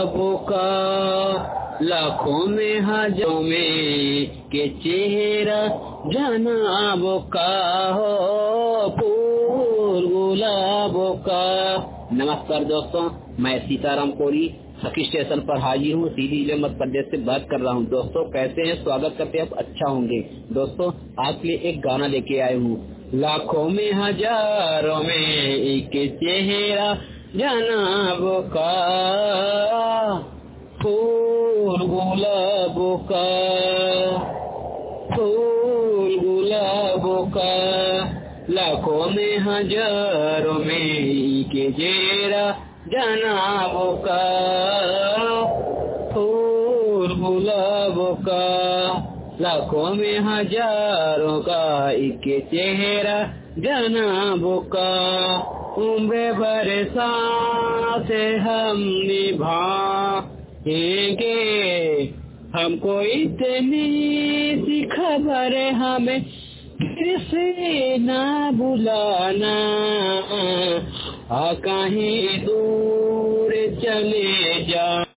गुलाबों का, लाखों में हजारों में के चेहरा जनाबों का हो, फूल गुलाबों का। नमस्कार दोस्तों, मैं सीताराम कोरी सखी स्टेशन पर हाजिर हूँ, सीधी जिले मध्य प्रदेश से बात कर रहा हूँ। दोस्तों कैसे हैं? स्वागत करते हैं, आप अच्छा होंगे। दोस्तों आपके लिए एक गाना लेके आए हूँ। लाखों में हजारों में एक चेहरा जनाबों का, फूल गुलाबों का, फूल गुलाबों का, लाखों में हजारों में एक चेहरा जनाबों का, फूल गुलाबों का, लाखों में हजारों का एक चेहरा जनाबों का। उम्र बरसात से हम निभाएंगे, हमको इतनी सी खबर हमें किसे ना बुलाना, कहीं दूर चले जा।